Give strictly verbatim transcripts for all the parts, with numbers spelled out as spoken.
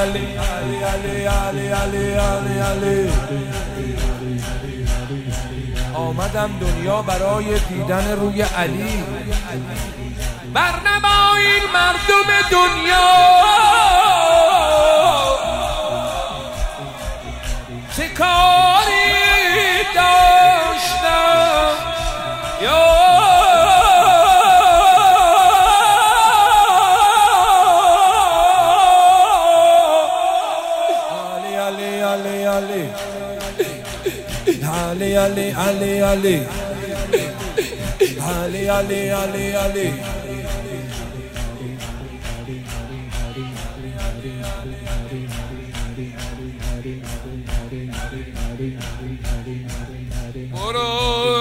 علی علی علی علی علی علی علی. آمدم دنیا برای دیدن روی علی. برنمایید مردم دنیا چه کاری داشتم یا علی علی علی علی علی علی علی علی علی علی علی. برو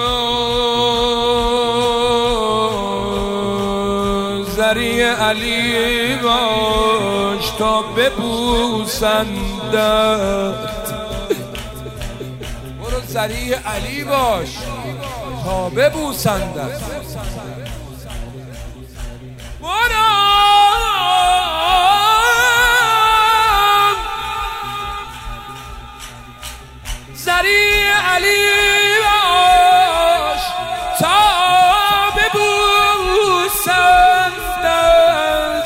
زری علی باش تا ببوسندت. برو زری علی باش تا ببوسندت. برو زری علی باش تا ببوسندت.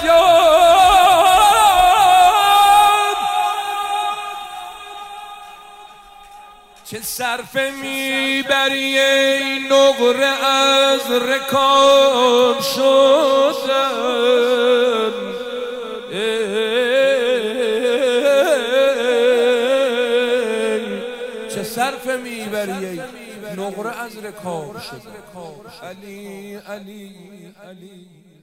چه صرفه میبری ای نقره از رکاب شدن. چه صرفه میبری ای نقره از رکاب شدن. علی علی علی